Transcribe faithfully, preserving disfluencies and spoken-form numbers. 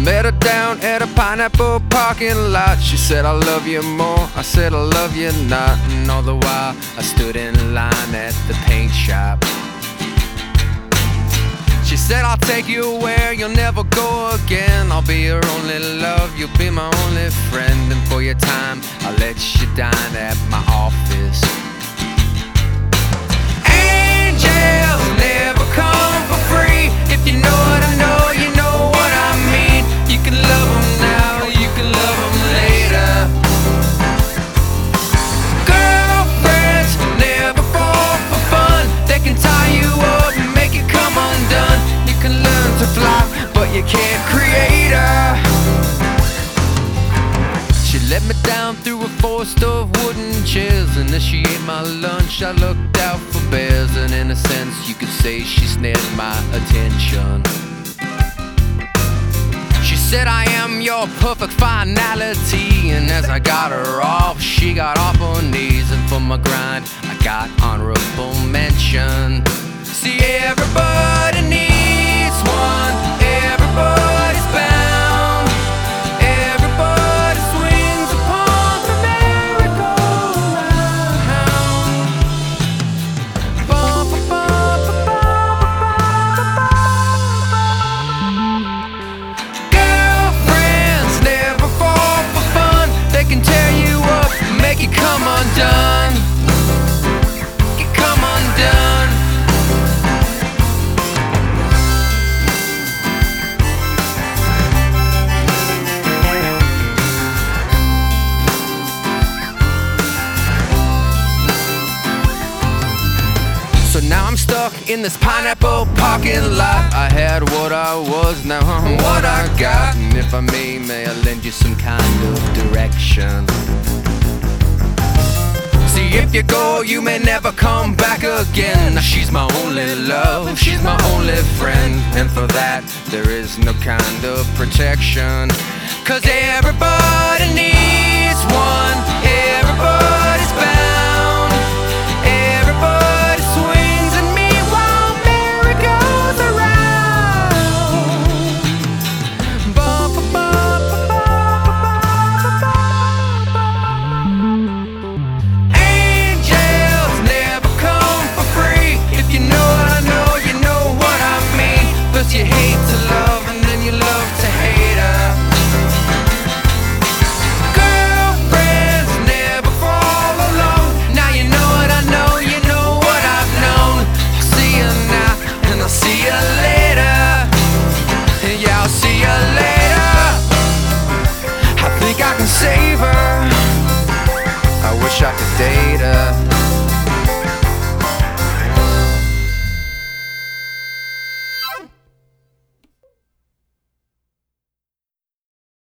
met her down at a Pineapple parking lot. She said, I love you more. I said, I love you not. And all the while I stood in line at the paint shop. She said, I'll take you where you'll never go again. I'll be your only love, you'll be my only friend. And for your time, I'll let you dine at my office. Angels never come for free. If you know what I know, you know what I mean. You can love them now, you can love them later. Girlfriends never fall for fun. They can tie you up and make you come undone. You can learn to fly, but you can't create her. She let me down through a forest of wooden chairs, and as she ate my lunch, I looked out for bears. And in a sense, you could say she snared my attention. She said, I am your perfect finality. And as I got her off, she got off her knees. And for my grind, I got honorable mention. See, everybody needs one. Everybody's bound. Everybody swings upon the merry-go-round. Bum, bum, bum, bum, bum. Girlfriends never fall for fun. They can tear you up, make you come undone. You come undone. So now I'm stuck in this Pineapple parking lot. I had what I was, now I'm what I got. And if I may, may I lend you some kind of direction. See, if you go, you may never come back again. Now she's my only love, she's my only friend. And for that, there is no kind of protection. Cause everybody needs one. Everybody's bound. Everybody swings and me while Mary goes around. Bum, bum, bum, bum, bum. Angels never come for free. If you know what I know, you know what I mean. First you hate to love and then you love to hate her. Girlfriends never fall alone. Now you know what I know, you know what I've known. I'll see you now and I'll see you later. Yeah, I'll see you later. I think I can say